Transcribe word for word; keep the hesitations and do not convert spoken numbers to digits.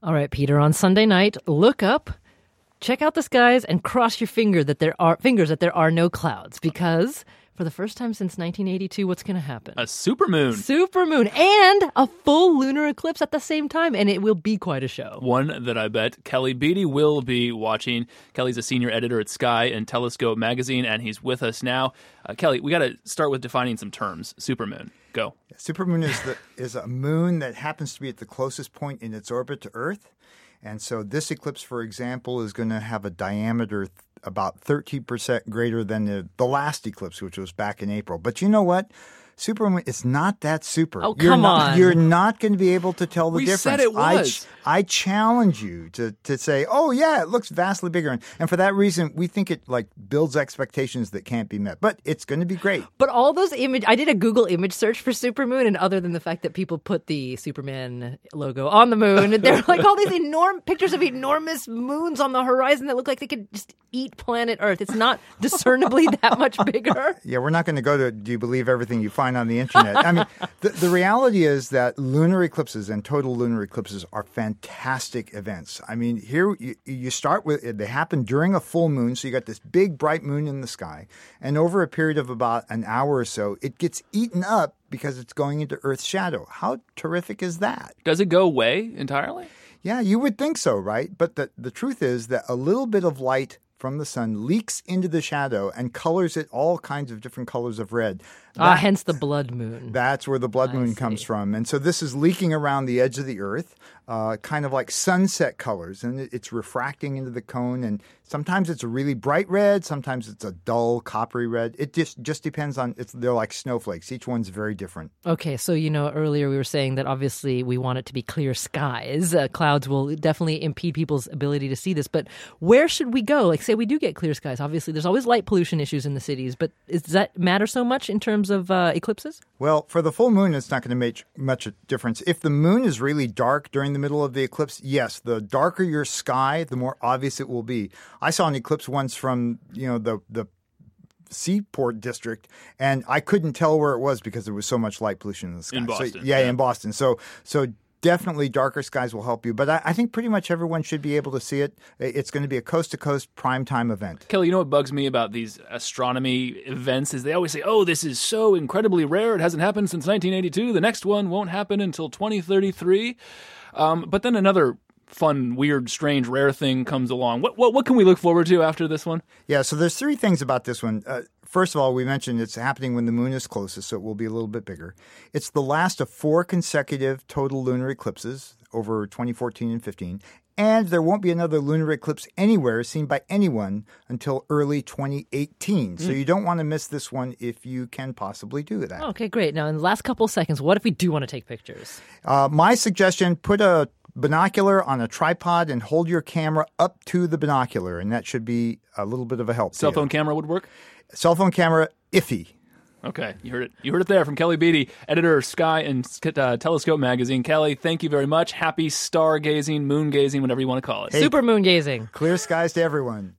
All right, Peter, on Sunday night, look up, check out the skies, and cross your finger that there are fingers that there are no clouds, because for the first time since nineteen eighty-two, what's going to happen? A supermoon. Supermoon and a full lunar eclipse at the same time, and it will be quite a show. One that I bet Kelly Beatty will be watching. Kelly's a senior editor at Sky and Telescope magazine, and he's with us now. Uh, Kelly, we got to start with defining some terms. Supermoon. Go. Supermoon is the, is a moon that happens to be at the closest point in its orbit to Earth. And so this eclipse, for example, is going to have a diameter th- about thirteen percent greater than the, the last eclipse, which was back in April. But you know what? Supermoon, it's not that super. Oh, you're come not, on. You're not going to be able to tell the We difference. said it was. I, I challenge you to, to say, oh, yeah, it looks vastly bigger. And, and for that reason, we think it like builds expectations that can't be met. But it's going to be great. But all those image, I did a Google image search for supermoon, and other than the fact that people put the Superman logo on the moon, there are like all these enormous pictures of enormous moons on the horizon that look like they could just eat planet Earth. It's not discernibly that much bigger. Yeah, we're not going to go to do you believe everything you find on the internet. I mean, the, the reality is that lunar eclipses and total lunar eclipses are fantastic events. I mean, here you, you start with, they happen during a full moon, so you got this big bright moon in the sky, and over a period of about an hour or so, it gets eaten up because it's going into Earth's shadow. How terrific is that? Does it go away entirely? Yeah, you would think so, right? But the, the truth is that a little bit of light from the sun leaks into the shadow and colors it all kinds of different colors of red. Ah, That- hence the blood moon. That's where the blood I moon see. comes from. And so this is leaking around the edge of the Earth, uh, kind of like sunset colors. And it- it's refracting into the cone. And sometimes it's a really bright red. Sometimes it's a dull coppery red. It just, just depends on, it's, they're like snowflakes. Each one's very different. Okay, so, you know, earlier we were saying that obviously we want it to be clear skies. Uh, clouds will definitely impede people's ability to see this. But where should we go? Like, say we do get clear skies. Obviously, there's always light pollution issues in the cities. But is, does that matter so much in terms of uh, eclipses? Well, for the full moon, it's not going to make much a difference. If the moon is really dark during the middle of the eclipse, yes, the darker your sky, the more obvious it will be. I saw an eclipse once from, you know, the the Seaport district, and I couldn't tell where it was because there was so much light pollution in the sky. In So, Boston, yeah, yeah. in Boston. So, so definitely darker skies will help you. But I, I think pretty much everyone should be able to see it. It's going to be a coast-to-coast primetime event. Kelly, you know what bugs me about these astronomy events is they always say, oh, this is so incredibly rare. It hasn't happened since nineteen eighty-two. The next one won't happen until twenty thirty-three. Um, but then another fun, weird, strange, rare thing comes along. What, what what can we look forward to after this one? Yeah, so there's three things about this one. Uh, first of all, we mentioned it's happening when the moon is closest, so it will be a little bit bigger. It's the last of four consecutive total lunar eclipses over twenty fourteen and fifteen. And there won't be another lunar eclipse anywhere seen by anyone until early twenty eighteen. So you don't want to miss this one if you can possibly do that. Okay, great. Now, in the last couple of seconds, what if we do want to take pictures? Uh, my suggestion, put a binocular on a tripod and hold your camera up to the binocular, and that should be a little bit of a help. to Cell you. phone camera would work? Cell phone camera, iffy. Okay, you heard it. You heard it there from Kelly Beatty, editor of Sky and uh, Telescope magazine. Kelly, thank you very much. Happy stargazing, moon gazing, whatever you want to call it. Super moon gazing. Clear skies to everyone.